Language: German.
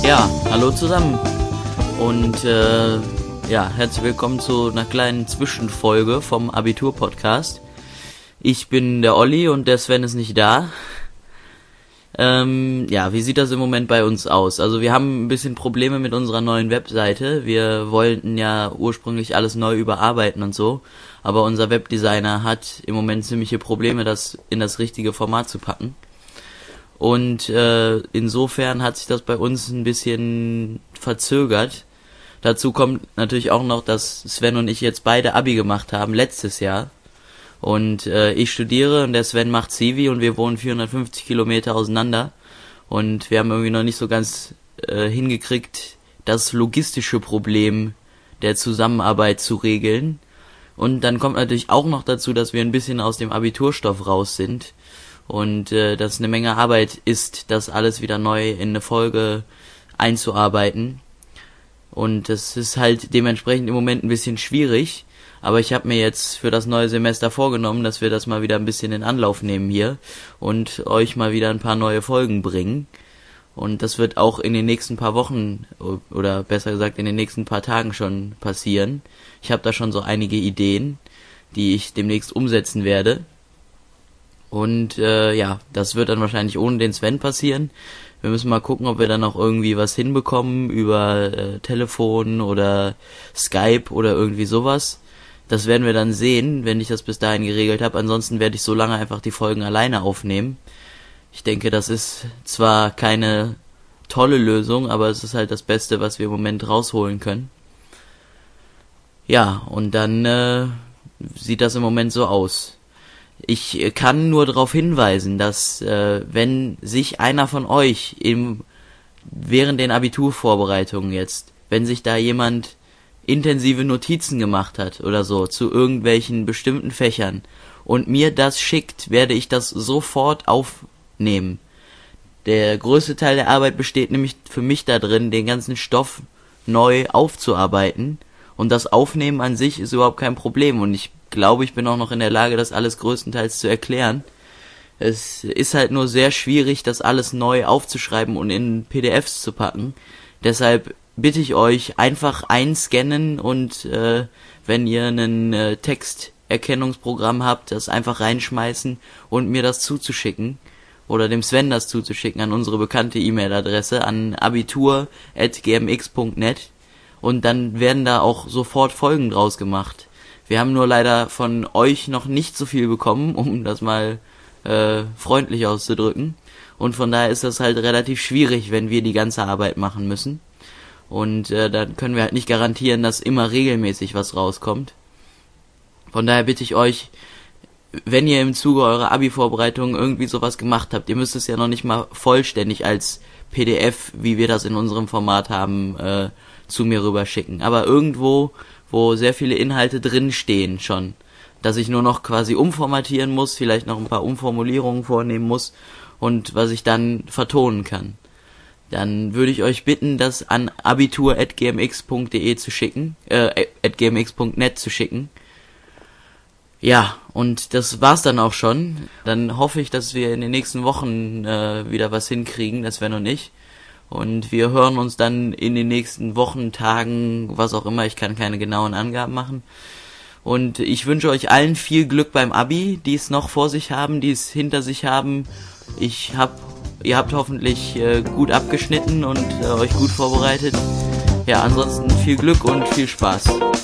Ja, hallo zusammen und herzlich willkommen zu einer kleinen Zwischenfolge vom Abitur-Podcast. Ich bin der Olli und der Sven ist nicht da. Wie sieht das im Moment bei uns aus? Also wir haben ein bisschen Probleme mit unserer neuen Webseite. Wir wollten ja ursprünglich alles neu überarbeiten und so, aber unser Webdesigner hat im Moment ziemliche Probleme, das in das richtige Format zu packen. Und insofern hat sich das bei uns ein bisschen verzögert. Dazu kommt natürlich auch noch, dass Sven und ich jetzt beide Abi gemacht haben, letztes Jahr. Und ich studiere und der Sven macht Zivi und wir wohnen 450 Kilometer auseinander. Und wir haben irgendwie noch nicht so ganz hingekriegt, das logistische Problem der Zusammenarbeit zu regeln. Und dann kommt natürlich auch noch dazu, dass wir ein bisschen aus dem Abiturstoff raus sind. Und dass eine Menge Arbeit ist, das alles wieder neu in eine Folge einzuarbeiten. Und das ist halt dementsprechend im Moment ein bisschen schwierig. Aber ich habe mir jetzt für das neue Semester vorgenommen, dass wir das mal wieder ein bisschen in Anlauf nehmen hier und euch mal wieder ein paar neue Folgen bringen. Und das wird auch in den nächsten paar Wochen oder besser gesagt in den nächsten paar Tagen schon passieren. Ich habe da schon so einige Ideen, die ich demnächst umsetzen werde. Und das wird dann wahrscheinlich ohne den Sven passieren. Wir müssen mal gucken, ob wir dann noch irgendwie was hinbekommen über Telefon oder Skype oder irgendwie sowas. Das werden wir dann sehen, wenn ich das bis dahin geregelt habe. Ansonsten werde ich so lange einfach die Folgen alleine aufnehmen. Ich denke, das ist zwar keine tolle Lösung, aber es ist halt das Beste, was wir im Moment rausholen können. Ja, und dann sieht das im Moment so aus. Ich kann nur darauf hinweisen, dass wenn sich einer von euch während den Abiturvorbereitungen jetzt, wenn sich da jemand intensive Notizen gemacht hat oder so zu irgendwelchen bestimmten Fächern und mir das schickt, werde ich das sofort aufnehmen. Der größte Teil der Arbeit besteht nämlich für mich da drin, den ganzen Stoff neu aufzuarbeiten, und das Aufnehmen an sich ist überhaupt kein Problem und ich glaube, ich bin auch noch in der Lage, das alles größtenteils zu erklären. Es ist halt nur sehr schwierig, das alles neu aufzuschreiben und in PDFs zu packen. Deshalb bitte ich euch, einfach einscannen und wenn ihr ein Texterkennungsprogramm habt, das einfach reinschmeißen und mir das zuzuschicken oder dem Sven das zuzuschicken an unsere bekannte E-Mail-Adresse an abitur@gmx.net und dann werden da auch sofort Folgen draus gemacht. Wir haben nur leider von euch noch nicht so viel bekommen, um das mal freundlich auszudrücken, und von daher ist das halt relativ schwierig, wenn wir die ganze Arbeit machen müssen. Und dann können wir halt nicht garantieren, dass immer regelmäßig was rauskommt. Von daher bitte ich euch, wenn ihr im Zuge eurer Abi-Vorbereitung irgendwie sowas gemacht habt, ihr müsst es ja noch nicht mal vollständig als PDF, wie wir das in unserem Format haben, zu mir rüberschicken. Aber irgendwo, wo sehr viele Inhalte drinstehen schon, dass ich nur noch quasi umformatieren muss, vielleicht noch ein paar Umformulierungen vornehmen muss und was ich dann vertonen kann. Dann würde ich euch bitten, das an abitur@gmx.de zu schicken, @gmx.net zu schicken. Ja, und das war's dann auch schon. Dann hoffe ich, dass wir in den nächsten Wochen wieder was hinkriegen, das Sven und ich. Und wir hören uns dann in den nächsten Wochen, Tagen, was auch immer. Ich kann keine genauen Angaben machen. Und ich wünsche euch allen viel Glück beim Abi, die es noch vor sich haben, die es hinter sich haben. Ihr habt hoffentlich gut abgeschnitten und euch gut vorbereitet. Ja, ansonsten viel Glück und viel Spaß.